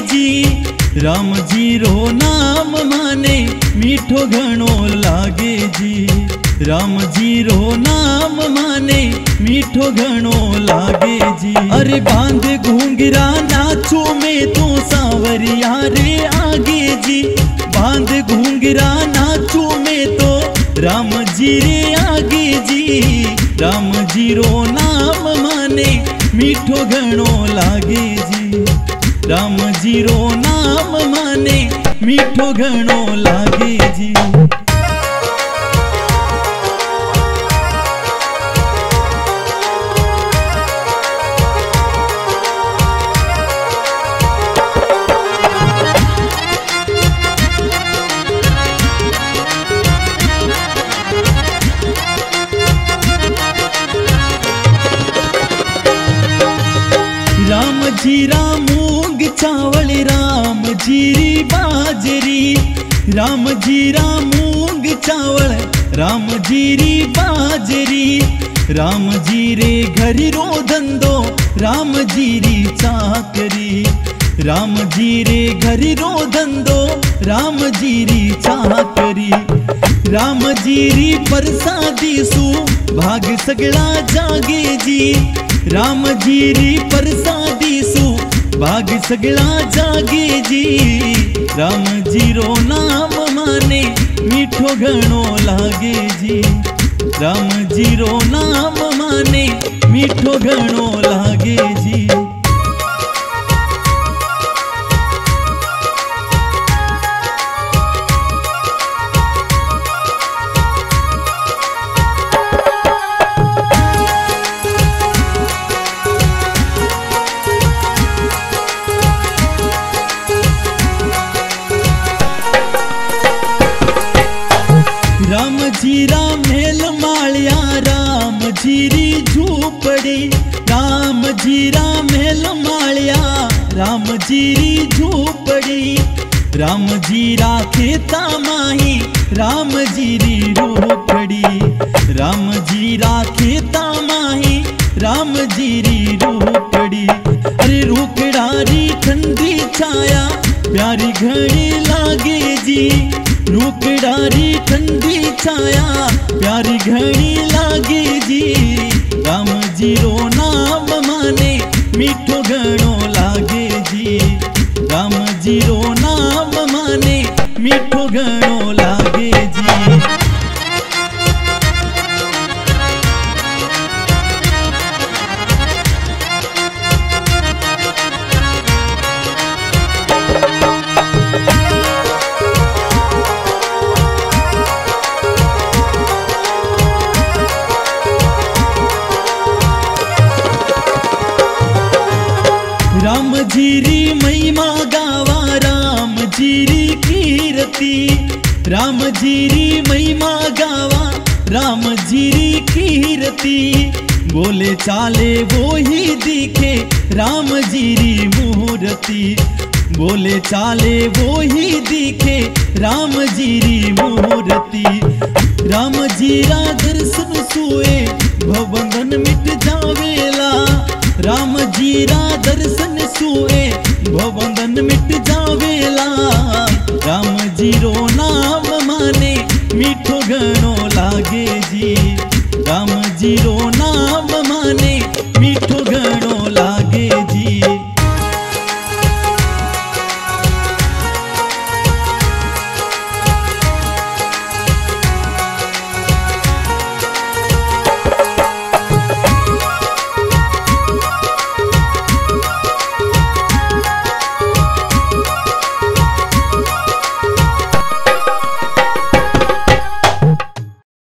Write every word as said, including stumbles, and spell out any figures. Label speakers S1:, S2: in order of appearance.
S1: जी। राम जी रो नाम माने मीठो घणो लागे जी। राम जी रो नाम माने मीठो घणो लागे जी। अरे बांध घूंघरा नाचो में तो सावरिया रे आगे जी। बांध घूंघरा नाचो में तो राम जी रे आगे जी। राम जी रो नाम माने मीठो घणो लागे जी। राम जी रो नाम माने मीठो घणो लागे जी। राम जीरा मूंग चावल राम जीरी बाजरी। राम जीरा मूंग चावल राम जीरी बाजरी। राम जीरे घरी रो धंधो राम जीरी चाकरी। राम जीरे घरी रो धंधो राम जीरी चाकरी। राम जीरी परसादी सु भाग सगळा जागे जी। राम जीरी परसादी सु भाग सगळा जागे जी। राम जीरो नाम माने मीठो घणो लागे जी। राम जीरो नाम माने मीठो घणो लागे जी। राम जीरा मेल मालिया राम जीरी झूपड़ी। राम जीरा मेल मालिया राम जीरी झूपड़ी। राम जीरा खेता माही राम जीरी रोकड़ी। राम जीरा खेता माही राम जीरी रोकड़ी। अरे रोकड़ारी ठंडी छाया प्यारी घड़ी लागे जी। रोकड़ारी ठंडी छाया प्यारी घड़ी लागे जी। राम जीरो नाम माने मीठो घणो लागे जी। राम जीरो नाम माने मीठो घणो लागे जी। राम जीरी महिमा गावा राम जीरी कीर्ति। राम जीरी महिमा गावा राम जीरी कीर्ति। बोले चाले वो ही दिखे राम जीरी मूर्ति। बोले चाले वो ही दिखे राम जीरी मूर्ति। राम जीरा दर्शन सुए भवबंधन मिट जावेला। राम जीरा दर्शन सुए भवबंधन मिट जावेला। राम जीरो नाम माने मीठो घणो लागे जी। राम जीरो